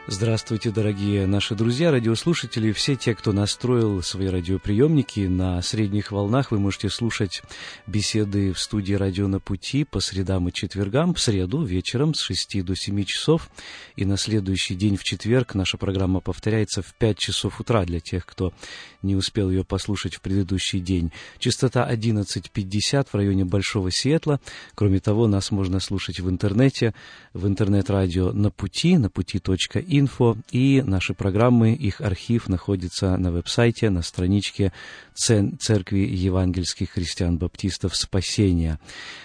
Здравствуйте, дорогие наши друзья, радиослушатели, все те, кто настроил свои радиоприемники на средних волнах. Вы можете слушать беседы в студии «Радио на пути» по средам и четвергам, в среду вечером с 6 до 7 часов, и на следующий день в четверг наша программа повторяется в 5 часов утра для тех, кто не успел ее послушать в предыдущий день. Частота 1150 в районе Большого Сиэтла. Кроме того, нас можно слушать в интернете, в интернет-радио на пути.инфо, и наши программы, их архив находится на веб-сайте, на страничке Церкви Евангельских Христиан-Баптистов Спасения,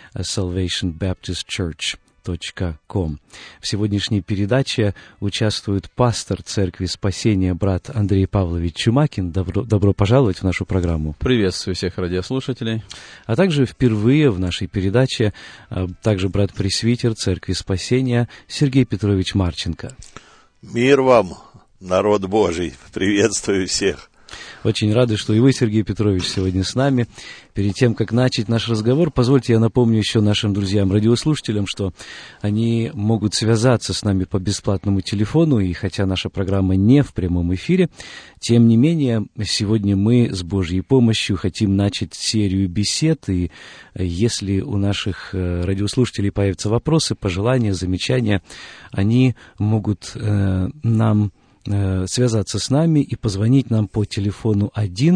salvationbaptistchurch.com. В сегодняшней передаче участвует пастор Церкви Спасения, брат Андрей Павлович Чумакин. Добро пожаловать в нашу программу. Приветствую всех радиослушателей. А также впервые в нашей передаче также брат-пресвитер Церкви Спасения Сергей Петрович Марченко. Мир вам, народ Божий! Приветствую всех! Очень рады, что и вы, Сергей Петрович, сегодня с нами. Перед тем, как начать наш разговор, позвольте я напомню еще нашим друзьям-радиослушателям, что они могут связаться с нами по бесплатному телефону, и хотя наша программа не в прямом эфире, тем не менее, сегодня мы с Божьей помощью хотим начать серию бесед, и если у наших радиослушателей появятся вопросы, пожелания, замечания, они могут связаться с нами и позвонить нам по телефону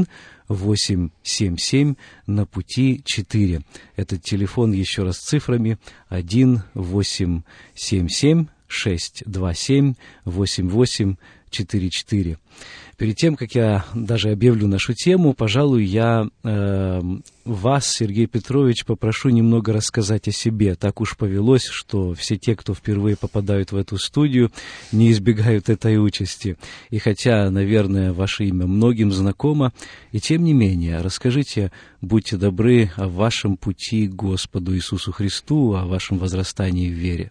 1-877 на пути 4. Этот телефон еще раз с цифрами 1-877-627-8844. Перед тем, как я даже объявлю нашу тему, пожалуй, я вас, Сергей Петрович, попрошу немного рассказать о себе. Так уж повелось, что все те, кто впервые попадают в эту студию, не избегают этой участи. И хотя, наверное, ваше имя многим знакомо, и тем не менее, расскажите, будьте добры, о вашем пути к Господу Иисусу Христу, о вашем возрастании в вере.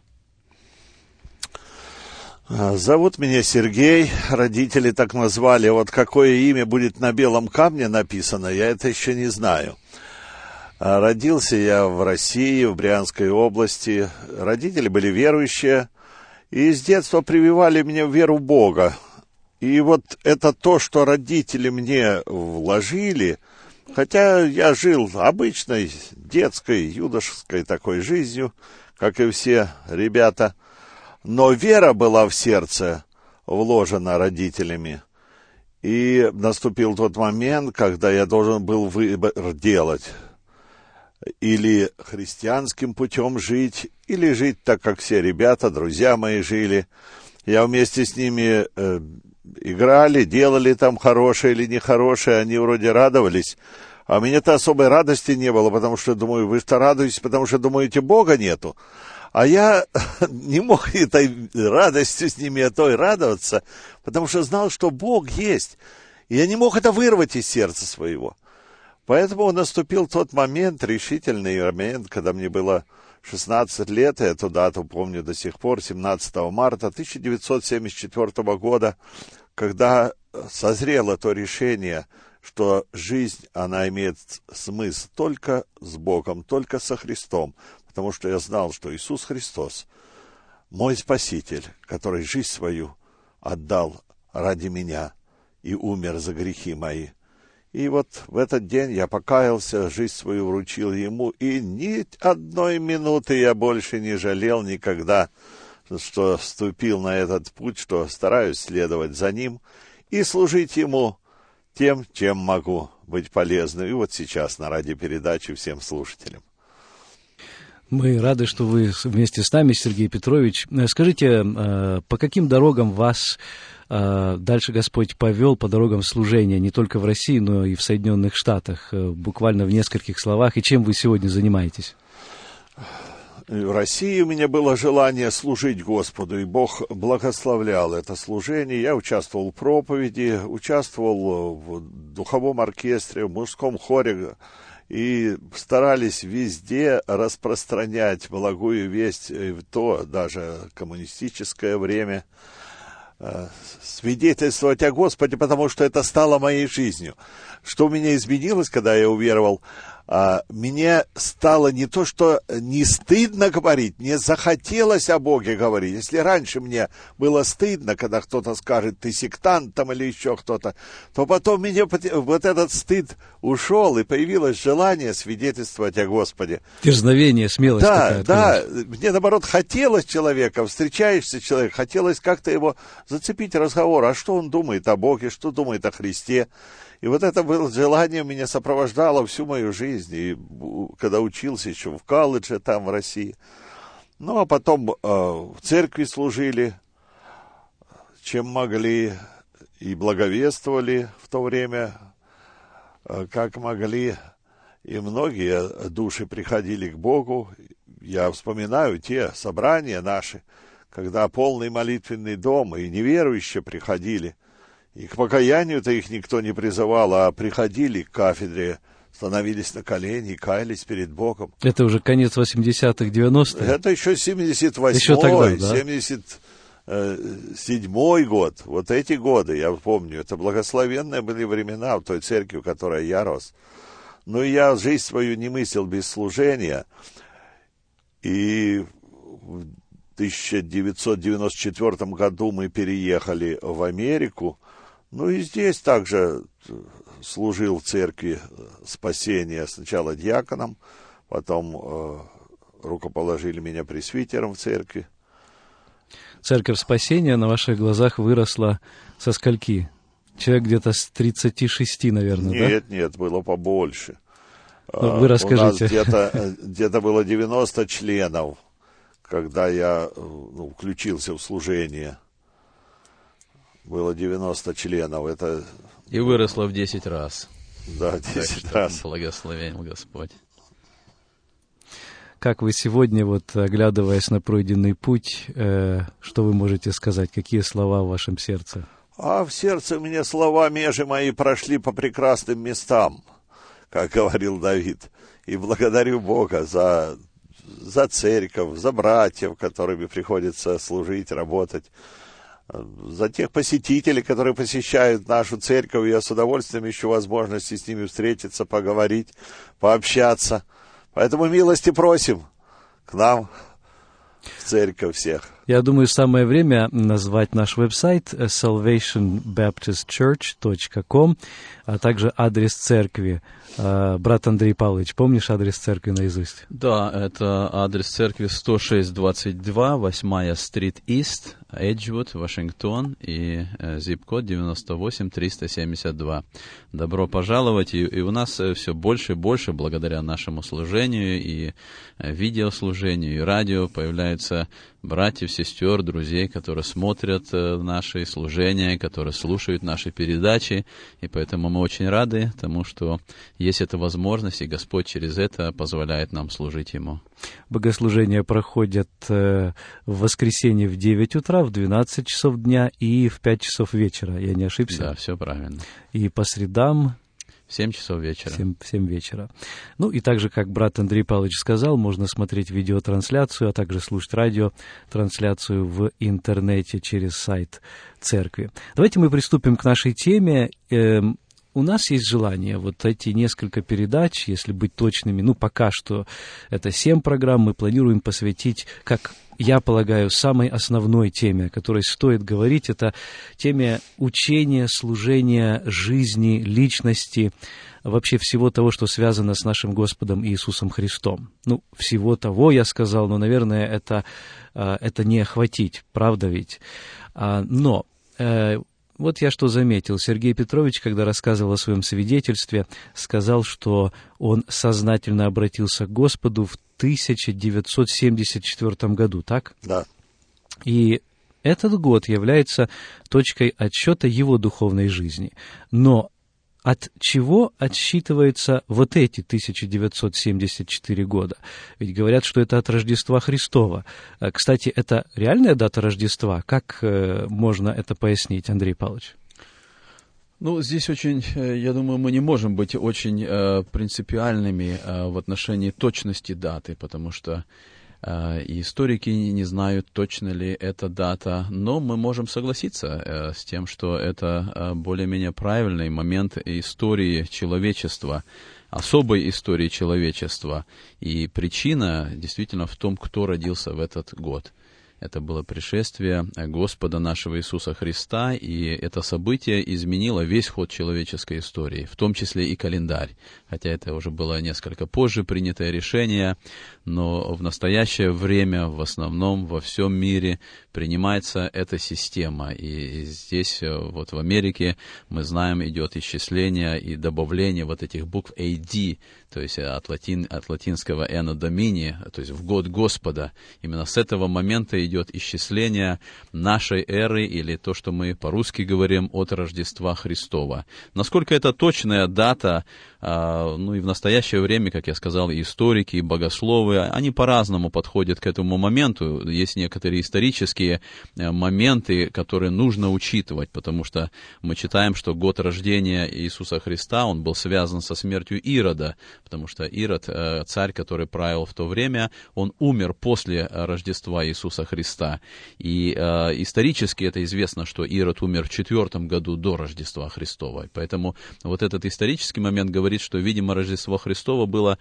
Зовут меня Сергей, родители так назвали. Вот какое имя будет на белом камне написано, я это еще не знаю. Родился я в России, в Брянской области. Родители были верующие, и с детства прививали мне веру в Бога. И вот это то, что родители мне вложили, хотя я жил обычной, детской, юношеской такой жизнью, как и все ребята, но вера была в сердце вложена родителями. И наступил тот момент, когда я должен был выбор делать. Или христианским путем жить, или жить так, как все ребята, друзья мои жили. Я вместе с ними играли, делали там хорошее или нехорошее, они вроде радовались. А у меня-то особой радости не было, потому что, думаю, вы-то радуетесь, потому что думаете, Бога нету. А я не мог этой радостью с ними той радоваться, потому что знал, что Бог есть. И я не мог это вырвать из сердца своего. Поэтому наступил тот момент, решительный момент, когда мне было 16 лет, я эту дату помню до сих пор, 17 марта 1974 года, когда созрело то решение, что жизнь, она имеет смысл только с Богом, только со Христом. Потому что я знал, что Иисус Христос, мой Спаситель, который жизнь свою отдал ради меня и умер за грехи мои. И вот в этот день я покаялся, жизнь свою вручил Ему, и ни одной минуты я больше не жалел никогда, что вступил на этот путь, что стараюсь следовать за Ним и служить Ему тем, чем могу быть полезным. И вот сейчас на радиопередаче всем слушателям. Мы рады, что вы вместе с нами, Сергей Петрович. Скажите, по каким дорогам вас дальше Господь повел, по дорогам служения, не только в России, но и в Соединенных Штатах, буквально в нескольких словах, и чем вы сегодня занимаетесь? В России у меня было желание служить Господу, и Бог благословлял это служение. Я участвовал в проповеди, участвовал в духовом оркестре, в мужском хоре, и старались везде распространять благую весть, в то даже коммунистическое время, свидетельствовать о Господе, потому что это стало моей жизнью. Что у меня изменилось, когда я уверовал? мне стало не то, что не стыдно говорить, мне захотелось о Боге говорить. Если раньше мне было стыдно, когда кто-то скажет, ты сектант там или еще кто-то, то потом мне вот этот стыд ушел, и появилось желание свидетельствовать о Господе. Дерзновение, смелость такая. Да, мне наоборот хотелось человека, встречаешься с человеком, хотелось как-то его зацепить разговор, а что он думает о Боге, что думает о Христе. И вот это было желание, меня сопровождало всю мою жизнь, и когда учился еще в колледже там в России. Ну, а потом в церкви служили, чем могли, и благовествовали в то время, как могли. И многие души приходили к Богу. Я вспоминаю те собрания наши, когда полный молитвенный дом, и неверующие приходили. И к покаянию-то их никто не призывал, а приходили к кафедре, становились на колени и каялись перед Богом. Это уже конец 80-х, 90-х? Это еще 78-й, еще тогда, да? 77-й год. Вот эти годы, я помню, это благословенные были времена в той церкви, в которой я рос. Но я жизнь свою не мыслил без служения. И в 1994 году мы переехали в Америку. Ну и здесь также служил в церкви спасения сначала диаконом, потом рукоположили меня пресвитером в церкви. Церковь спасения на ваших глазах выросла со скольки? Человек где-то с 36, наверное, да? Нет, было побольше. Ну, вы расскажите. У нас где-то было 90 членов, когда я включился в служение. Было 90 членов. Это... И выросло в 10 раз. Да, 10 раз. Благословен Господь. Как вы сегодня, вот оглядываясь на пройденный путь, что вы можете сказать? Какие слова в вашем сердце? А в сердце у меня слова межи мои прошли по прекрасным местам, как говорил Давид. И благодарю Бога за церковь, за братьев, которыми приходится служить, работать. За тех посетителей, которые посещают нашу церковь, я с удовольствием ищу возможности с ними встретиться, поговорить, пообщаться. Поэтому милости просим к нам в церковь всех. Я думаю, самое время назвать наш веб-сайт salvationbaptistchurch.com, а также адрес церкви. Брат Андрей Павлович, помнишь адрес церкви наизусть? Да, это адрес церкви 10622, 8-я стрит Ист, Эджвуд, Вашингтон, и зип-код 98372. Добро пожаловать, и у нас все больше и больше, благодаря нашему служению, и видеослужению, и радио, появляются братьев, сестер, друзей, которые смотрят наши служения, которые слушают наши передачи, и поэтому мы очень рады тому, что есть эта возможность, и Господь через это позволяет нам служить Ему. Богослужения проходят в воскресенье в 9 утра, в 12 часов дня и в 5 часов вечера, я не ошибся? Да, все правильно. И по средам... В 7 часов вечера. 7 вечера. Ну и также, как брат Андрей Павлович сказал, можно смотреть видеотрансляцию, а также слушать радиотрансляцию в интернете через сайт церкви. Давайте мы приступим к нашей теме. У нас есть желание вот эти несколько передач, если быть точными, пока что это 7 программ, мы планируем посвятить, как я полагаю, самой основной теме, о которой стоит говорить, это теме учения, служения, жизни, личности, вообще всего того, что связано с нашим Господом Иисусом Христом. Всего того, я сказал, но, наверное, это не охватить, правда ведь? Но... Вот я что заметил. Сергей Петрович, когда рассказывал о своем свидетельстве, сказал, что он сознательно обратился к Господу в 1974 году, так? Да. И этот год является точкой отсчета его духовной жизни. Но от чего отсчитываются вот эти 1974 года? Ведь говорят, что это от Рождества Христова. Кстати, это реальная дата Рождества? Как можно это пояснить, Андрей Павлович? Здесь очень, я думаю, мы не можем быть очень принципиальными в отношении точности даты, потому что И историки не знают, точно ли эта дата, но мы можем согласиться с тем, что это более-менее правильный момент истории человечества, особой истории человечества. И причина действительно в том, кто родился в этот год. Это было пришествие Господа нашего Иисуса Христа, и это событие изменило весь ход человеческой истории, в том числе и календарь. Хотя это уже было несколько позже принятое решение, но в настоящее время в основном во всем мире принимается эта система. И здесь, вот в Америке, мы знаем, идет исчисление и добавление вот этих букв AD, то есть от латинского Anno Domini, то есть в год Господа. Именно с этого момента идет исчисление нашей эры, или то, что мы по-русски говорим, от Рождества Христова. Насколько это точная дата, ну и в настоящее время, как я сказал, и историки, и богословы, они по-разному подходят к этому моменту. Есть некоторые исторические моменты, которые нужно учитывать, потому что мы читаем, что год рождения Иисуса Христа, он был связан со смертью Ирода, потому что Ирод, царь, который правил в то время, он умер после Рождества Иисуса Христа. И исторически это известно, что Ирод умер в 4 году до Рождества Христова. Поэтому вот этот исторический момент говорит, что, видимо, Рождество Христово было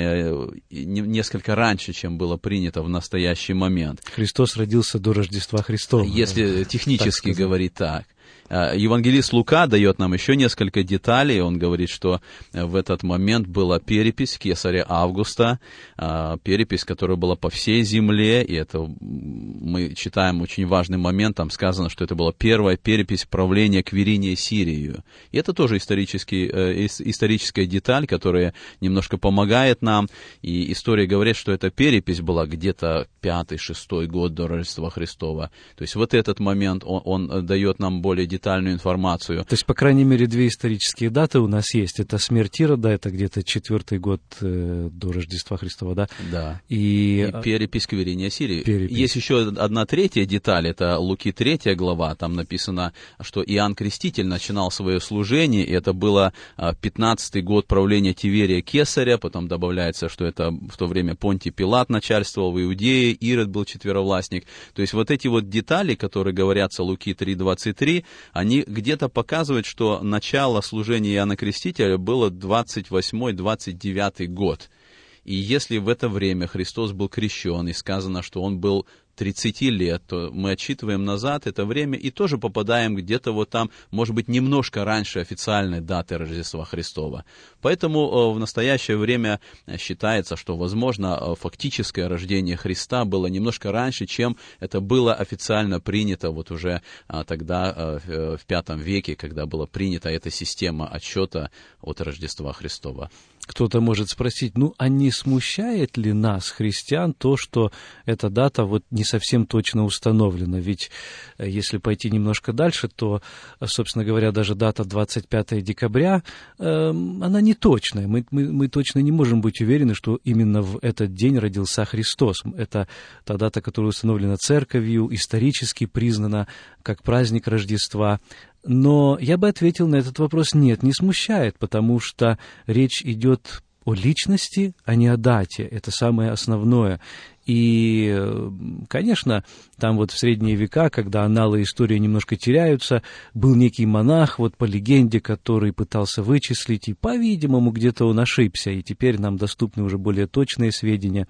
несколько раньше, чем было принято в настоящий момент. Христос родился до Рождества Христова. Если технически говорить так. Евангелист Лука дает нам еще несколько деталей. Он говорит, что в этот момент была перепись кесаря Августа, перепись, которая была по всей земле, и это мы читаем очень важный момент, там сказано, что это была первая перепись правления Квириния Сирию. И это тоже историческая деталь, которая немножко помогает нам, и история говорит, что эта перепись была где-то 5-6 год до Рождества Христова. То есть вот этот момент, он дает нам более детальную информацию. То есть, по крайней мере, 2 исторические даты у нас есть. Это смерть Ирода, это где-то 4 год до Рождества Христова, да? Да. И перепись Квириния Сирии. Перепись. Есть еще одна третья деталь, это Луки 3 глава, там написано, что Иоанн Креститель начинал свое служение, и это было 15-й год правления Тиверия Кесаря, потом добавляется, что это в то время Понтий Пилат начальствовал в Иудее, Ирод был четверовластник. То есть вот эти вот детали, которые говорятся Луки 3:23, они где-то показывают, что начало служения Иоанна Крестителя было 28-29 год. И если в это время Христос был крещен, и сказано, что он был 30 лет, то мы отсчитываем назад это время и тоже попадаем где-то вот там, может быть, немножко раньше официальной даты Рождества Христова. Поэтому в настоящее время считается, что, возможно, фактическое рождение Христа было немножко раньше, чем это было официально принято вот уже тогда, в V веке, когда была принята эта система отсчета от Рождества Христова. Кто-то может спросить, а не смущает ли нас, христиан, то, что эта дата вот не совсем точно установлена? Ведь если пойти немножко дальше, то, собственно говоря, даже дата 25 декабря, она не точная. Мы точно не можем быть уверены, что именно в этот день родился Христос. Это та дата, которая установлена церковью, исторически признана как праздник Рождества. Но я бы ответил на этот вопрос: нет, не смущает, потому что речь идет о личности, а не о дате. Это самое основное. И, конечно, там вот в средние века, когда анналы истории немножко теряются, был некий монах, вот по легенде, который пытался вычислить, и, по-видимому, где-то он ошибся, и теперь нам доступны уже более точные сведения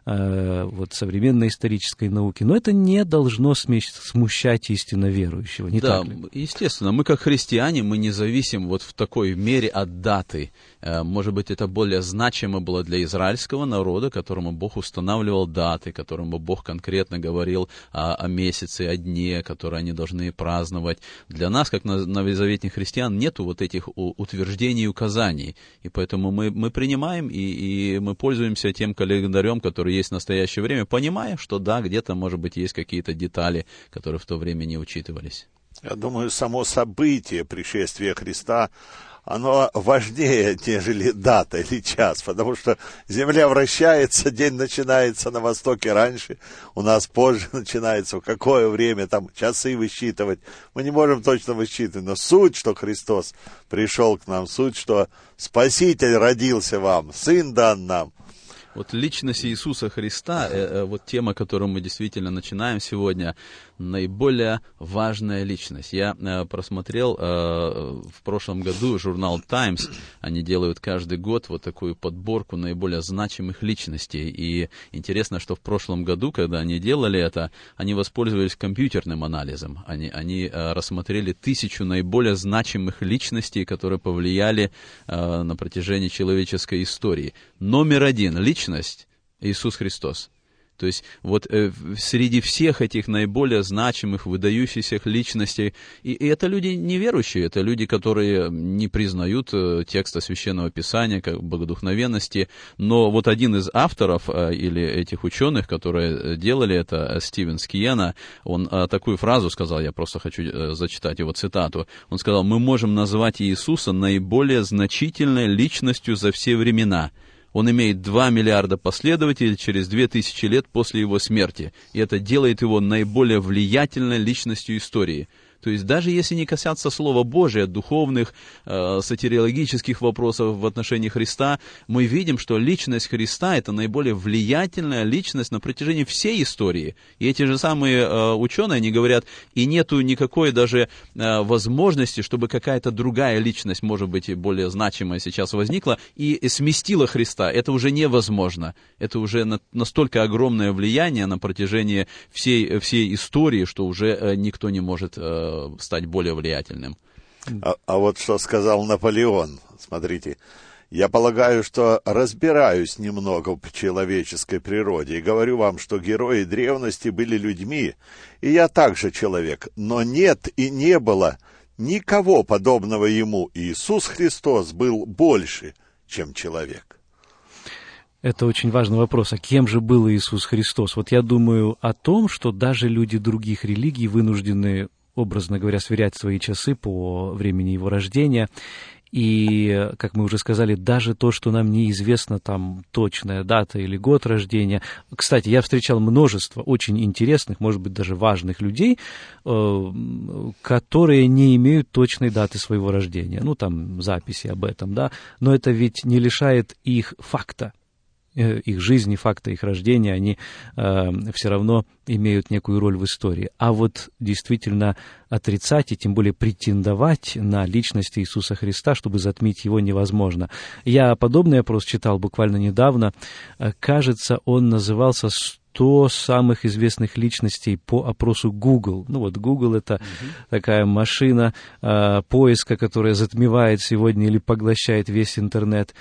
вот современной исторической науки. Но это не должно смущать истинно верующего, не так ли? Да, естественно, мы как христиане, мы не зависим вот в такой мере от даты. Может быть, это более значимо было для израильского народа, которому Бог устанавливал даты, которому Бог конкретно говорил о месяце, о дне, которые они должны праздновать. Для нас, как новозаветных христиан, нету вот этих утверждений и указаний. И поэтому мы принимаем и мы пользуемся тем календарем, который есть в настоящее время, понимая, что да, где-то, может быть, есть какие-то детали, которые в то время не учитывались. Я думаю, само событие пришествия Христа, оно важнее, нежели дата или час, потому что Земля вращается, день начинается на востоке раньше, у нас позже начинается, в какое время, там часы высчитывать. Мы не можем точно высчитывать, но суть, что Христос пришел к нам, суть, что Спаситель родился вам, Сын дан нам, Вот личность Иисуса Христа, вот тема, которую мы действительно начинаем сегодня, наиболее важная личность. Я просмотрел в прошлом году журнал Times, они делают каждый год вот такую подборку наиболее значимых личностей. И интересно, что в прошлом году, когда они делали это, они воспользовались компьютерным анализом. Они рассмотрели 1000 наиболее значимых личностей, которые повлияли на протяжении человеческой истории. Номер 1 личность — Иисус Христос. То есть вот среди всех этих наиболее значимых, выдающихся личностей, и это люди неверующие, это люди, которые не признают текста Священного Писания как богодухновенности, но вот один из авторов или этих ученых, которые делали это, Стивен Скиена, он такую фразу сказал, я просто хочу зачитать его цитату, он сказал: «Мы можем назвать Иисуса наиболее значительной личностью за все времена. Он имеет 2 миллиарда последователей через 2000 лет после его смерти, и это делает его наиболее влиятельной личностью истории». То есть даже если не касаться Слова Божия, духовных, сатириологических вопросов в отношении Христа, мы видим, что личность Христа — это наиболее влиятельная личность на протяжении всей истории. И эти же самые ученые, они говорят, и нету никакой даже возможности, чтобы какая-то другая личность, может быть, более значимая сейчас возникла и сместила Христа. Это уже невозможно. Это уже настолько огромное влияние на протяжении всей истории, что уже никто не может стать более влиятельным. А вот что сказал Наполеон. Смотрите, я полагаю, что разбираюсь немного в человеческой природе и говорю вам, что герои древности были людьми, и я также человек, но нет и не было никого подобного ему. Иисус Христос был больше, чем человек. Это очень важный вопрос. А кем же был Иисус Христос? Вот я думаю о том, что даже люди других религий вынуждены, образно говоря, сверять свои часы по времени его рождения. И, как мы уже сказали, даже то, что нам неизвестна там точная дата или год рождения. Кстати, я встречал множество очень интересных, может быть, даже важных людей, которые не имеют точной даты своего рождения. Ну, там, записи об этом, да. Но это ведь не лишает их факта. Их жизни, факта их рождения, они все равно имеют некую роль в истории. А вот действительно отрицать и тем более претендовать на личность Иисуса Христа, чтобы затмить его, невозможно. Я подобный опрос читал буквально недавно. Кажется, он назывался 100 самых известных личностей по опросу Google. Ну вот Google — это такая машина поиска, которая затмевает сегодня или поглощает весь интернет.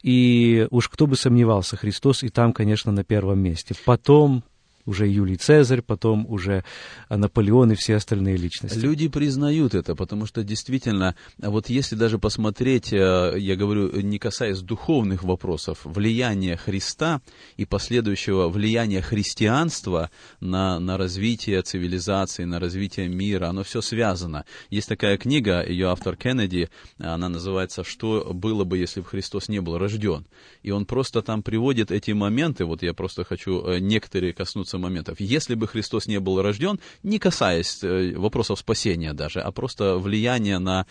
И уж кто бы сомневался, Христос и там, конечно, на первом месте. Потом уже Юлий Цезарь, потом уже Наполеон и все остальные личности. Люди признают это, потому что действительно, вот если даже посмотреть, я говорю, не касаясь духовных вопросов, влияние Христа и последующего влияния христианства на развитие цивилизации, на развитие мира, оно все связано. Есть такая книга, ее автор Кеннеди, она называется «Что было бы, если бы Христос не был рожден?». И он просто там приводит эти моменты, вот я просто хочу некоторые коснуться моментов. Если бы Христос не был рожден, не касаясь вопросов спасения даже, а просто влияния на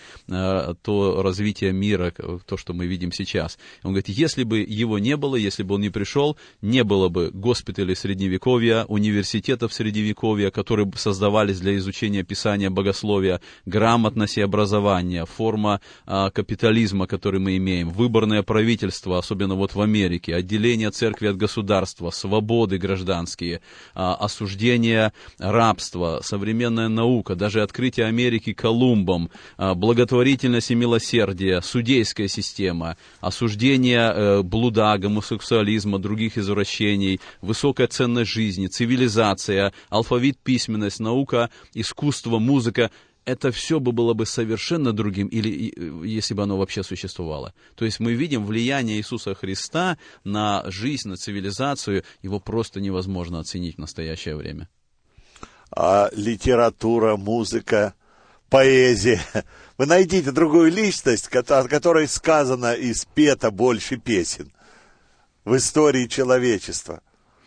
то развитие мира, то, что мы видим сейчас. Он говорит, если бы его не было, если бы он не пришел, не было бы госпиталей Средневековья, университетов Средневековья, которые создавались для изучения Писания, богословия, грамотности образования, форма капитализма, который мы имеем, выборное правительство, особенно вот в Америке, отделение церкви от государства, свободы гражданские, осуждение рабства, современная наука, даже открытие Америки Колумбом, благотворительность и милосердие, судейская система, осуждение блуда, гомосексуализма, других извращений, высокая ценность жизни, цивилизация, алфавит, письменность, наука, искусство, музыка. Это все было бы совершенно другим, или если бы оно вообще существовало. То есть мы видим влияние Иисуса Христа на жизнь, на цивилизацию, его просто невозможно оценить в настоящее время. А литература, музыка, поэзия. Вы найдите другую личность, о которой сказано и спето больше песен в истории человечества.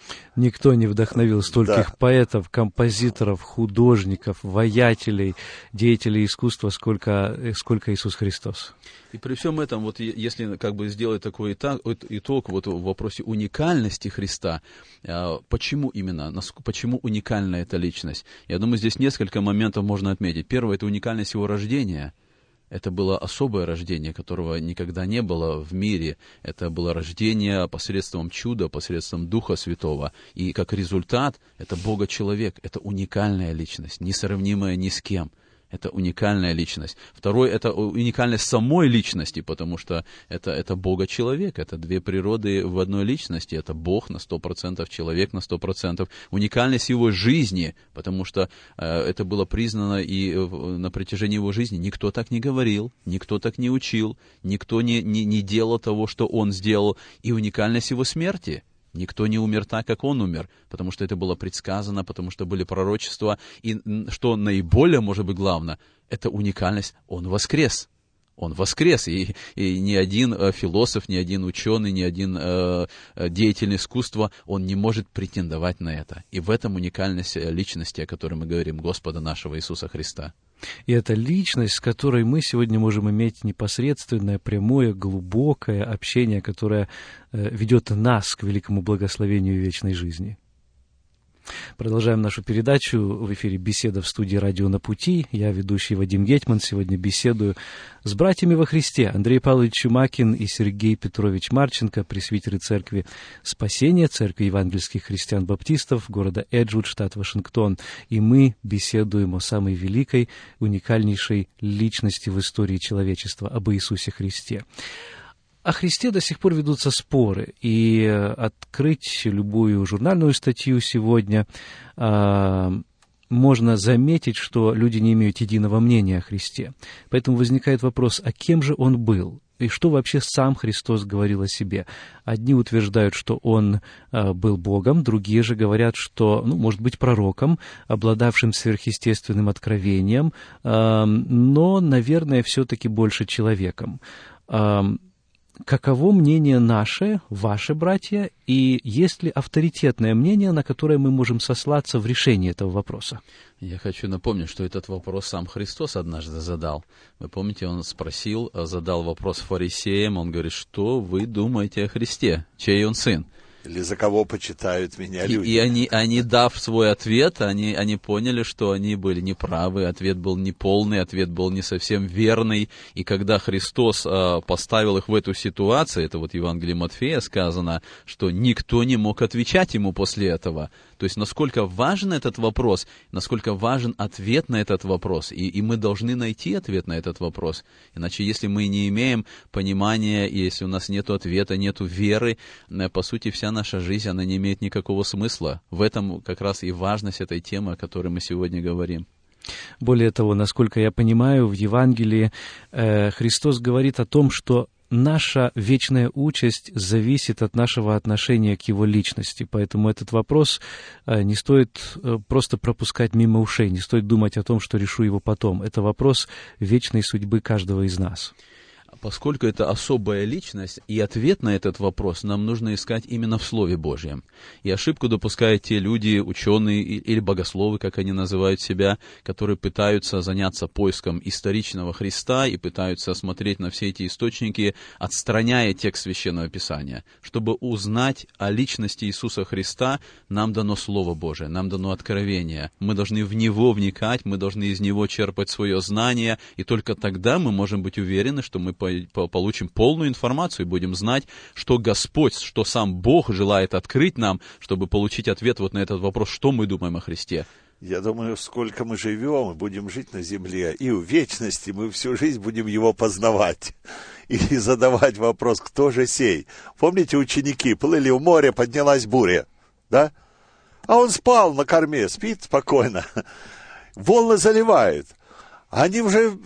Никто не вдохновил стольких Да. поэтов, композиторов, художников, воятелей, деятелей искусства, сколько Иисус Христос. И при всем этом, вот если как бы сделать такой итог вот в вопросе уникальности Христа, почему именно, почему уникальна эта личность? Я думаю, здесь несколько моментов можно отметить. Первое — это уникальность его рождения. Это было особое рождение, которого никогда не было в мире. Это было рождение посредством чуда, посредством Духа Святого. И как результат, это Бога-человек, это уникальная личность, несравнимая ни с кем. Это уникальная личность. Второе — это уникальность самой личности, потому что это Бога-человек, это две природы в одной личности. Это Бог на 100%, человек на 100%. Уникальность его жизни, потому что это было признано и на протяжении его жизни. Никто так не говорил, никто так не учил, никто не делал того, что он сделал. И уникальность его смерти. Никто не умер так, как он умер, потому что это было предсказано, потому что были пророчества. И что наиболее, может быть, главное, это уникальность. Он воскрес. Он воскрес. И ни один философ, ни один ученый, ни один деятель искусства, он не может претендовать на это. И в этом уникальность личности, о которой мы говорим, Господа нашего Иисуса Христа. И это личность, с которой мы сегодня можем иметь непосредственное, прямое, глубокое общение, которое ведет нас к великому благословению вечной жизни. Продолжаем нашу передачу. В эфире «Беседа» в студии «Радио на пути». Я, ведущий Вадим Гетман, сегодня беседую с братьями во Христе Андрей Павлович Чумакин и Сергей Петрович Марченко, пресвитеры Церкви Спасения, Церкви евангельских христиан-баптистов города Эджвуд, штат Вашингтон. И мы беседуем о самой великой, уникальнейшей личности в истории человечества, об Иисусе Христе. О Христе до сих пор ведутся споры, и открыть любую журнальную статью сегодня можно заметить, что люди не имеют единого мнения о Христе. Поэтому возникает вопрос, а кем же Он был? И что вообще сам Христос говорил о себе? Одни утверждают, что Он был Богом, другие же говорят, что, может быть, пророком, обладавшим сверхъестественным откровением, но, наверное, все-таки больше человеком. Каково мнение наше, ваши братья, и есть ли авторитетное мнение, на которое мы можем сослаться в решении этого вопроса? Я хочу напомнить, что этот вопрос сам Христос однажды задал. Вы помните, он задал вопрос фарисеям, он говорит, что вы думаете о Христе, чей он сын? Или за кого почитают меня люди. И они, дав свой ответ, они поняли, что они были неправы, ответ был неполный, ответ был не совсем верный. И когда Христос поставил их в эту ситуацию, это вот в Евангелии Матфея сказано, что никто не мог отвечать ему после этого. То есть, насколько важен этот вопрос, насколько важен ответ на этот вопрос. И мы должны найти ответ на этот вопрос. Иначе, если мы не имеем понимания, и если у нас нет ответа, нет веры, по сути, вся наша жизнь, она не имеет никакого смысла. В этом как раз и важность этой темы, о которой мы сегодня говорим. Более того, насколько я понимаю, в Евангелии Христос говорит о том, что наша вечная участь зависит от нашего отношения к Его личности. Поэтому этот вопрос не стоит просто пропускать мимо ушей, не стоит думать о том, что решу его потом. Это вопрос вечной судьбы каждого из нас. Поскольку это особая личность, и ответ на этот вопрос нам нужно искать именно в Слове Божьем. И ошибку допускают те люди, ученые или богословы, как они называют себя, которые пытаются заняться поиском историчного Христа и пытаются смотреть на все эти источники, отстраняя текст Священного Писания. Чтобы узнать о личности Иисуса Христа, нам дано Слово Божие, нам дано откровение. Мы должны в Него вникать, мы должны из Него черпать свое знание, и только тогда мы можем быть уверены, что мы получим полную информацию и будем знать, что Господь, что сам Бог желает открыть нам, чтобы получить ответ вот на этот вопрос, что мы думаем о Христе. Я думаю, сколько мы живем и будем жить на земле, и в вечности мы всю жизнь будем Его познавать и задавать вопрос, кто же сей? Помните, ученики плыли в море, поднялась буря, да? А он спал на корме, спит спокойно, волны заливают. Они уже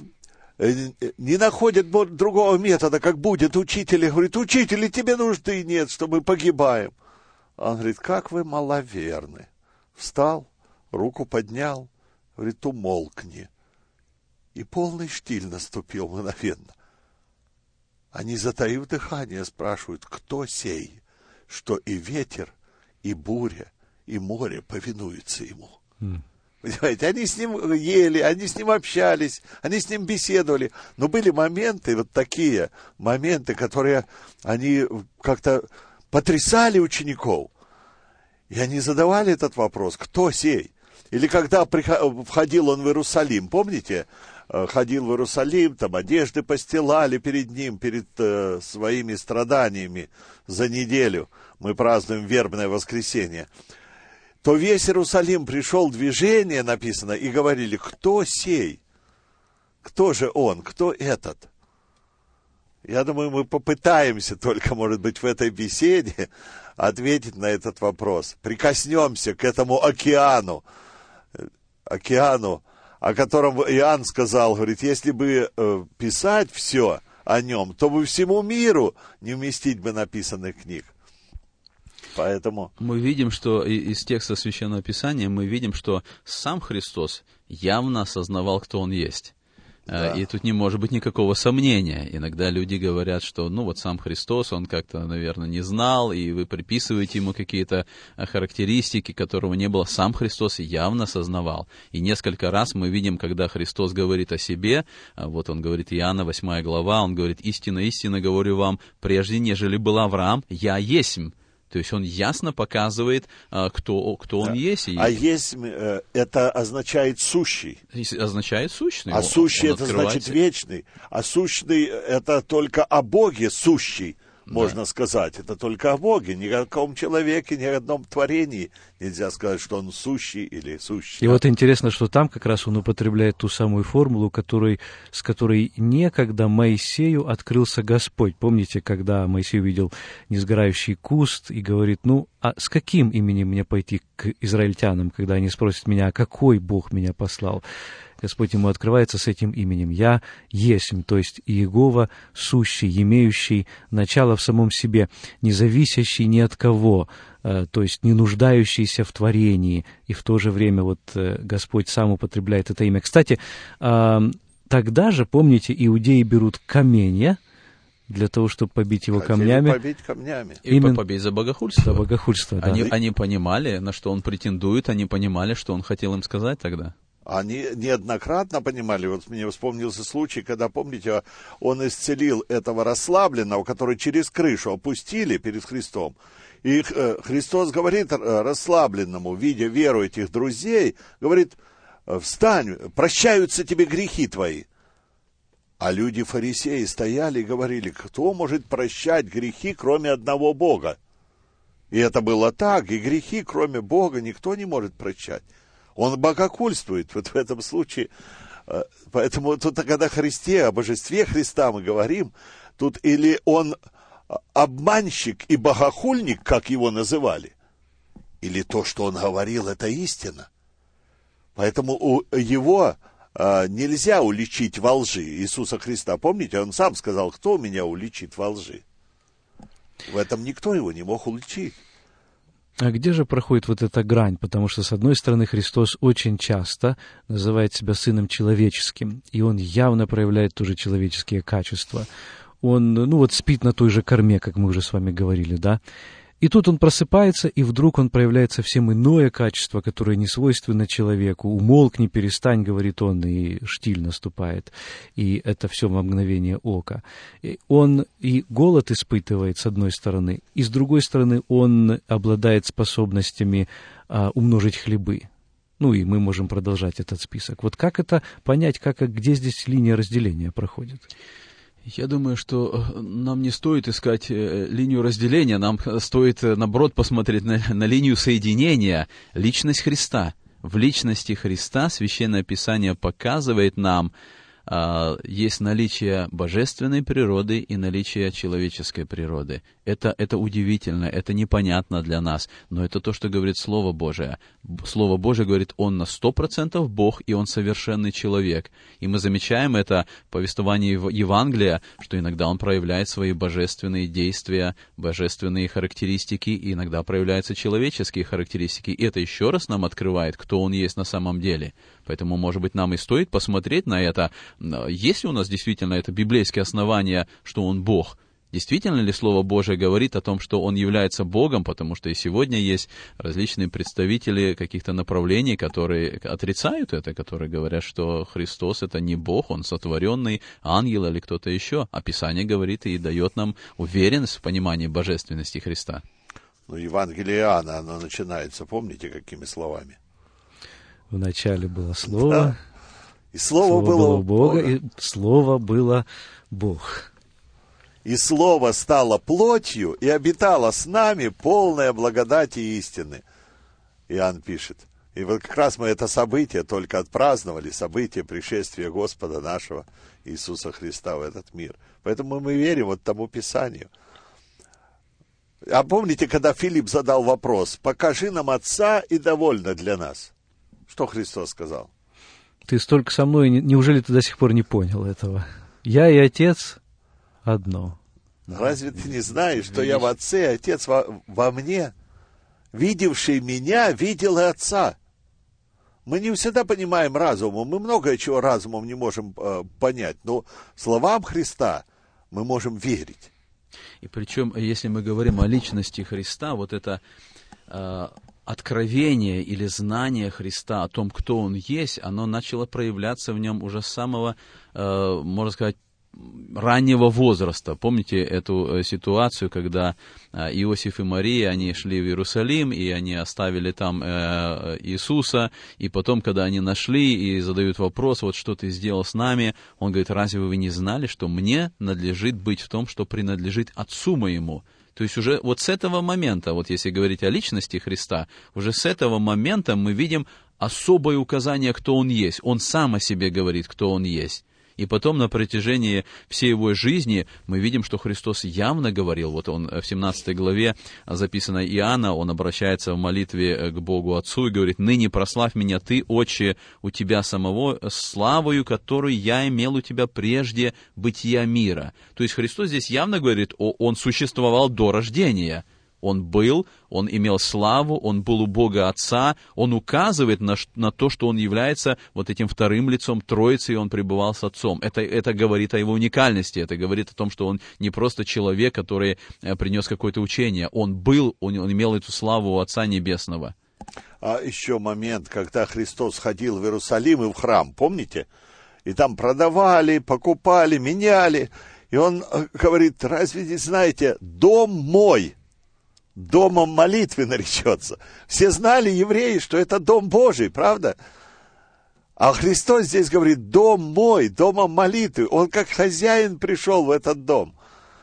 не находят другого метода, как будет учитель, и говорит, учитель, тебе нужды нет, что мы погибаем. Он говорит, как вы маловерны. Встал, руку поднял, говорит, умолкни. И полный штиль наступил мгновенно. Они, затаив дыхание, спрашивают, кто сей, что и ветер, и буря, и море повинуются ему. Понимаете, они с ним ели, они с ним общались, они с ним беседовали. Но были моменты, вот такие моменты, которые они как-то потрясали учеников. И они задавали этот вопрос: кто сей? Или когда входил он в Иерусалим, помните? Ходил в Иерусалим, там одежды постилали перед ним, перед своими страданиями за неделю. Мы празднуем вербное воскресенье. То весь Иерусалим пришел в движение, написано, и говорили: кто сей? Кто же он? Кто этот? Я думаю, мы попытаемся только, может быть, в этой беседе ответить на этот вопрос. Прикоснемся к этому океану, о котором Иоанн сказал, говорит, если бы писать все о нем, то бы всему миру не вместить бы написанных книг. Поэтому мы видим, что из текста Священного Писания мы видим, что сам Христос явно осознавал, кто Он есть. Да. И тут не может быть никакого сомнения. Иногда люди говорят, что, сам Христос, Он как-то, наверное, не знал, и вы приписываете Ему какие-то характеристики, которого не было. Сам Христос явно осознавал. И несколько раз мы видим, когда Христос говорит о себе, вот Он говорит, Иоанна, 8 глава, Он говорит, истинно, истинно говорю вам, прежде нежели был Авраам, я есмь. То есть он ясно показывает, кто он есть. А есть это означает сущий. Означает сущный. А сущий это значит вечный. А сущный это только о Боге сущий, можно сказать. Это только о Боге. Ни о каком человеке, ни о одном творении нельзя сказать, что он сущий или сущий. И вот интересно, что там как раз он употребляет ту самую формулу, с которой некогда Моисею открылся Господь. Помните, когда Моисей увидел несгорающий куст и говорит, а с каким именем мне пойти к израильтянам, когда они спросят меня, а какой Бог меня послал? Господь ему открывается с этим именем. «Я есмь», то есть Иегова сущий, имеющий начало в самом себе, не зависящий ни от кого, то есть не нуждающийся в творении. И в то же время Господь сам употребляет это имя. Кстати, тогда же, помните, иудеи берут каменья для того, чтобы побить его камнями. Побить камнями. И побить за богохульство. За богохульство, да. Они понимали, на что он претендует, они понимали, что он хотел им сказать тогда. Они неоднократно понимали, вот мне вспомнился случай, когда, помните, он исцелил этого расслабленного, который через крышу опустили перед Христом. И Христос говорит расслабленному, видя веру этих друзей, говорит, встань, прощаются тебе грехи твои. А люди-фарисеи стояли и говорили, кто может прощать грехи, кроме одного Бога? И это было так, и грехи, кроме Бога, никто не может прощать. Он богохульствует вот в этом случае. Поэтому тут, когда о Христе, о божестве Христа мы говорим, тут или он обманщик и богохульник, как его называли, или то, что он говорил, это истина. Поэтому его нельзя уличить во лжи Иисуса Христа. Помните, он сам сказал, кто меня уличит во лжи? В этом никто его не мог уличить. А где же проходит эта грань? Потому что, с одной стороны, Христос очень часто называет себя Сыном Человеческим, и Он явно проявляет тоже человеческие качества. Он, спит на той же корме, как мы уже с вами говорили, да? И тут Он просыпается, и вдруг Он проявляет совсем иное качество, которое не свойственно человеку. «Умолкни, перестань», — говорит Он, и штиль наступает. И это все во мгновение ока. Он и голод испытывает, с одной стороны, и с другой стороны, Он обладает способностями умножить хлебы. И мы можем продолжать этот список. Вот как это понять, где здесь линия разделения проходит? Я думаю, что нам не стоит искать линию разделения, нам стоит, наоборот, посмотреть на линию соединения, личность Христа. В личности Христа Священное Писание показывает нам, есть наличие божественной природы и наличие человеческой природы. Это удивительно, это непонятно для нас, но это то, что говорит Слово Божие. Слово Божие говорит, Он на 100% Бог, и Он совершенный человек. И мы замечаем это в повествовании Евангелия, что иногда Он проявляет свои божественные действия, божественные характеристики, и иногда проявляются человеческие характеристики. И это еще раз нам открывает, кто Он есть на самом деле. Поэтому, может быть, нам и стоит посмотреть на это, есть ли у нас действительно это библейское основание, что Он Бог, Действительно ли Слово Божие говорит о том, что Он является Богом, потому что и сегодня есть различные представители каких-то направлений, которые отрицают это, которые говорят, что Христос — это не Бог, Он сотворенный ангел или кто-то еще. А Писание говорит и дает нам уверенность в понимании божественности Христа. Ну, Евангелие Иоанна, оно начинается, помните, какими словами? В начале было Слово, да. И Слово было у Бога, и Слово было Бог. И Слово стало плотью и обитало с нами, полное благодати и истины. Иоанн пишет. И вот как раз мы это событие только отпраздновали, событие пришествия Господа нашего Иисуса Христа в этот мир. Поэтому мы верим вот тому Писанию. А помните, когда Филипп задал вопрос: «Покажи нам Отца, и довольно для нас». Что Христос сказал? Ты столько со мной, неужели ты до сих пор не понял этого? Я и Отец одно. Разве ты не знаешь, что я в Отце, и Отец во мне? Видевший меня, видел и Отца. Мы не всегда понимаем разумом, мы многое чего разумом не можем понять, но словам Христа мы можем верить. И причем, если мы говорим о личности Христа, вот это откровение или знание Христа о том, кто Он есть, оно начало проявляться в Нем уже с самого, можно сказать, раннего возраста. Помните эту ситуацию, когда Иосиф и Мария, они шли в Иерусалим, и они оставили там Иисуса, и потом, когда они нашли и задают вопрос: вот что ты сделал с нами, он говорит: разве вы не знали, что мне надлежит быть в том, что принадлежит Отцу моему? То есть уже вот с этого момента, вот если говорить о личности Христа, уже с этого момента мы видим особое указание, кто Он есть. Он сам о себе говорит, кто Он есть. И потом на протяжении всей его жизни мы видим, что Христос явно говорил, вот он в 17 главе записано Иоанна, он обращается в молитве к Богу Отцу и говорит: «Ныне прославь меня Ты, Отче, у Тебя самого, славою, которую я имел у Тебя прежде бытия мира». То есть Христос здесь явно говорит, Он существовал до рождения. Он был, Он имел славу, Он был у Бога Отца, Он указывает на то, что Он является вот этим вторым лицом Троицы, и Он пребывал с Отцом. Это говорит о Его уникальности, это говорит о том, что Он не просто человек, который принес какое-то учение. Он был, Он имел эту славу у Отца Небесного. А еще момент, когда Христос ходил в Иерусалим и в храм, помните? И там продавали, покупали, меняли. И Он говорит: разве не знаете, дом мой домом молитвы наречется. Все знали, евреи, что это дом Божий, правда? А Христос здесь говорит: дом мой, домом молитвы. Он как хозяин пришел в этот дом.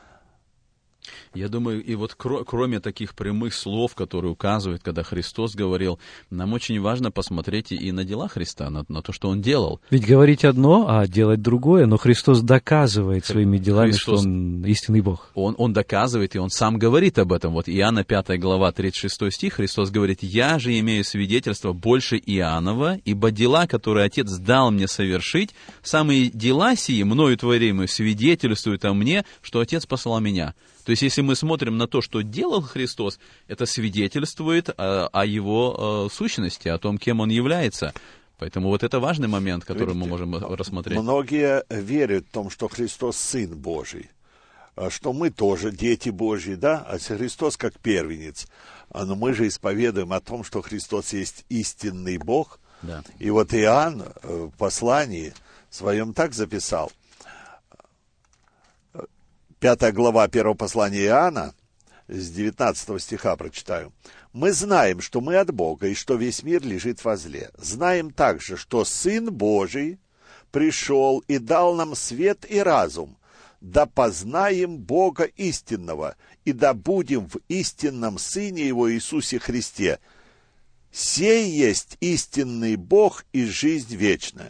Я думаю, и вот кроме таких прямых слов, которые указывают, когда Христос говорил, нам очень важно посмотреть и на дела Христа, на то, что Он делал. Ведь говорить одно, а делать другое, но Христос доказывает своими делами, что Он истинный Бог. Он доказывает, и Он сам говорит об этом. Вот Иоанна 5 глава, 36 стих, Христос говорит: «Я же имею свидетельство больше Иоаннова, ибо дела, которые Отец дал мне совершить, самые дела сии, мною творимые, свидетельствуют о мне, что Отец послал меня». То есть, если мы смотрим на то, что делал Христос, это свидетельствует о Его сущности, о том, кем Он является. Поэтому вот это важный момент, который мы можем рассмотреть. Многие верят в том, что Христос Сын Божий, что мы тоже дети Божьи, да, а Христос как первенец. Но мы же исповедуем о том, что Христос есть истинный Бог. Да. И вот Иоанн в послании своем так записал. 5 глава 1 послания Иоанна, с 19 стиха прочитаю. «Мы знаем, что мы от Бога, и что весь мир лежит во зле. Знаем также, что Сын Божий пришел и дал нам свет и разум, да познаем Бога истинного, и да будем в истинном Сыне Его Иисусе Христе. Сей есть истинный Бог и жизнь вечная».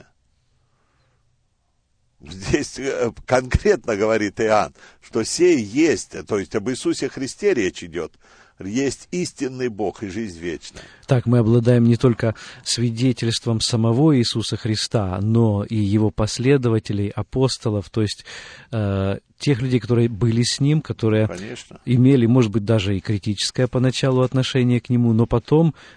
Здесь конкретно говорит Иоанн, что сей есть, то есть об Иисусе Христе речь идет, есть истинный Бог и жизнь вечная. Так, мы обладаем не только свидетельством самого Иисуса Христа, но и Его последователей, апостолов, то есть тех людей, которые были с Ним, которые Конечно. имели, может быть, даже и критическое поначалу отношение к Нему, но потом